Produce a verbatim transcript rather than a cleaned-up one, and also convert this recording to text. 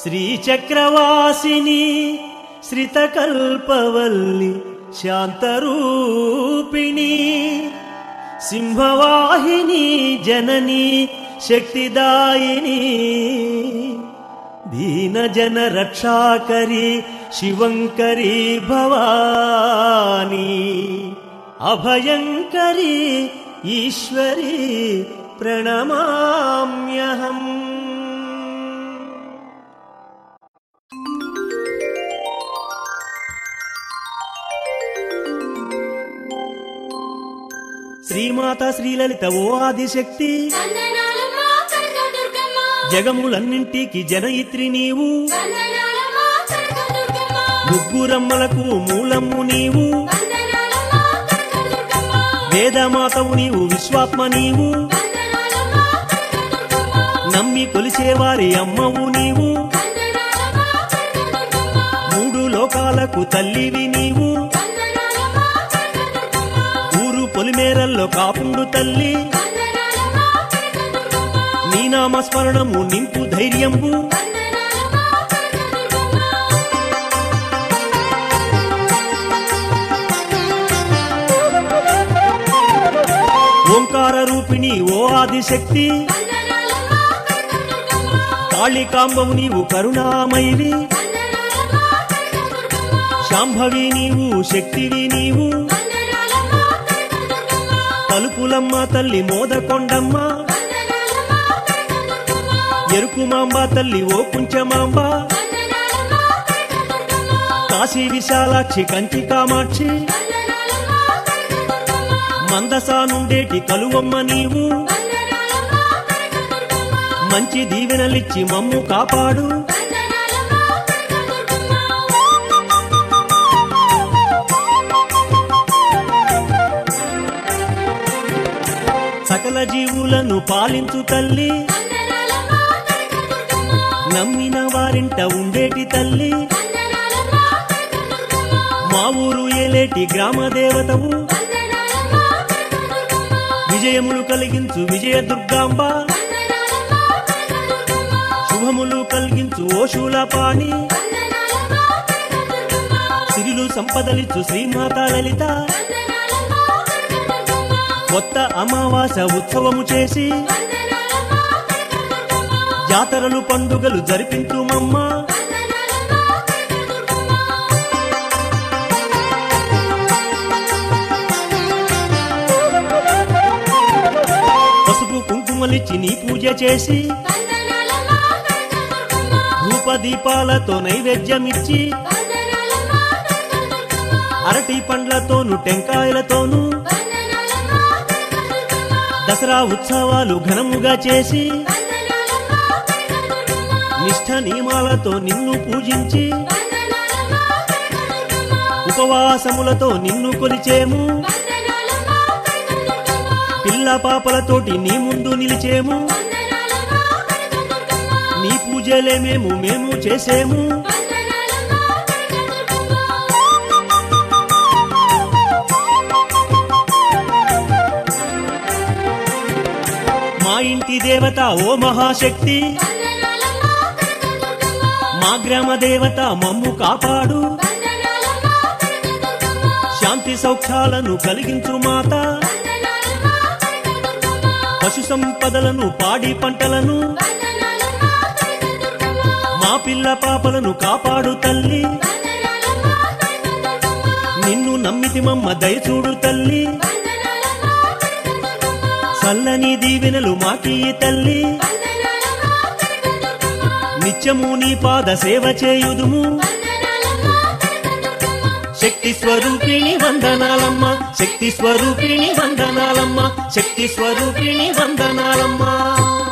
శ్రీచక్రవాసిని శ్రితకల్పవల్లి శాంతరూపిణి సింహవాహిని జనని శక్తిదాయిని దీనజన రక్షాకరి శివంకరి భవాని అభయంకరి ఈశ్వరి ప్రణమామ్యహం. శ్రీమాత శ్రీలలిత ఓ ఆదిశక్తి జగములన్నింటికి జనయిత్రి నీవు ముగ్గురమ్మలకు మూలము నీవు వేదమాతవు నీవు విశ్వాత్మ నీవు నమ్మి కొలిసేవారి అమ్మవు నీవు మూడు లోకాలకు తల్లివి నీవు ఊరు పొలిమేరల్లో కాపుండు తల్లి నీ నామస్మరణము నింపు ధైర్యంబు ఓంకార రూపిణి ఓ ఆదిశక్తి కాళికాంబవు నీవు కరుణామయివి శాంభవి నీవు శక్తివి నీవు తలుపులమ్మ తల్లి మోదకొండమ్మ ఎరుకుమాంబ తల్లి ఓ కుంచమాంబ కాశీ విశాలాక్షి కంచి కామాక్షి మందసా నుండేటి కలువమ్మ నీవు మంచి దీవెనలిచ్చి మమ్ము కాపాడు సకల జీవులను పాలించు తల్లి నమ్మిన వారింట ఉండేటి తల్లి మా ఊరు ఏలేటి గ్రామ దేవతవు విజయములు కలిగించు విజయ దుర్గాంబ శుభములు కలిగించు ఓ శూలపాణి సిరులు సంపదలిచ్చు శ్రీమాత లలిత కొత్త అమావాస ఉత్సవము చేసి జాతరలు పండుగలు జరిపించుమమ్మ పసుపు కుంకుమలిచ్చి నీ పూజ చేసి ధూపదీపాలతో నైవేద్యమిచ్చి అరటి పండ్లతోను టెంకాయలతోను దసరా ఉత్సవాలు ఘనముగా చేసి నిష్ఠ నియమాలతో నిన్ను పూజించి ఉపవాసములతో నిన్ను కొలిచేము పిల్ల పాపలతోటి నీ ముందు నిలిచేము నీ పూజలే మేము మేము చేసేము మా ఇంటి దేవత ఓ మహాశక్తి మా గ్రామ దేవత మమ్ము కాపాడు శాంతి సౌఖ్యాలను కలిగించు మాత పశు సంపదలను పాడి పంటలను మా పిల్ల పాపలను కాపాడు తల్లి నిన్ను నమ్మితి మమ్మ దయచూడు తల్లి చల్లని దీవెనలు మాకీ తల్లి నిత్యము నీ పాద సేవ చేయుదుము శక్తి స్వరూపిణి వందనాలమ్మ శక్తి స్వరూపిణి వందనాలమ్మ శక్తి స్వరూపిణి వందనాలమ్మ.